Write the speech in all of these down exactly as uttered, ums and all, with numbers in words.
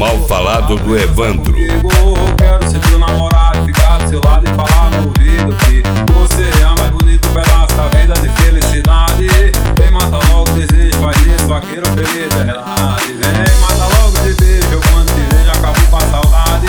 mal falado do Evandro. Quero ser teu namorado, ficar do seu lado e falar no ouvido que você é a mais bonita pedaço da vida de felicidade. Vem, mata logo o desejo, vai nesse vaqueiro feliz, é verdade. Vem, mata logo de beijo, eu quando te vejo acabo com a saudade.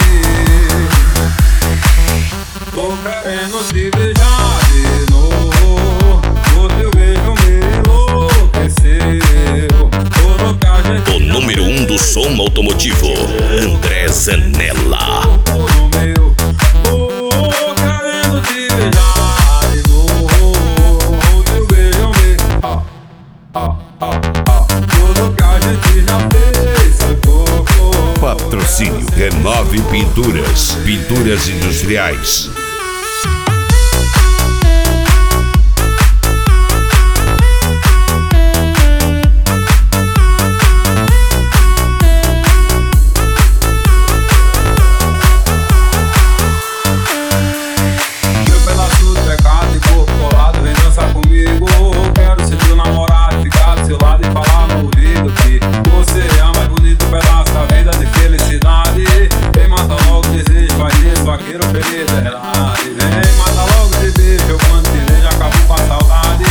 Tô querendo te beijar de novo, o teu beijo me enlouqueceu. Tudo que a gente O número um do som automotivo, André Zanella. Patrocínio Renove Pinturas, pinturas industriais. Meu pedaço do pecado e corpo colado, vem dançar comigo. Quero ser teu namorado, ficar do seu lado e falar no ouvido que você é a mais bonita pedaço da vida de felicidade. Vem, mata logo o desejo, vai nesse vaqueiro feliz, é verdade. Vem, mata logo de beijo, eu quando te vejo acabo com a saudade.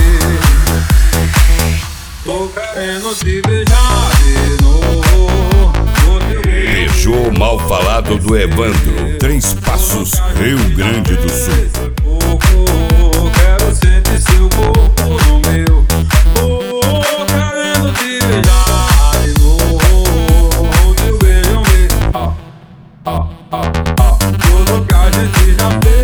Tô querendo te beijar de novo, o teu beijo Beijou mal falado do Evandro. Três Passos, Rio Grande do Sul. quero sentir seu corpo no meu. Tô querendo te beijar de novo, teu beijo me. Ah, ah, ah, ah. Tudo que a gente já fez.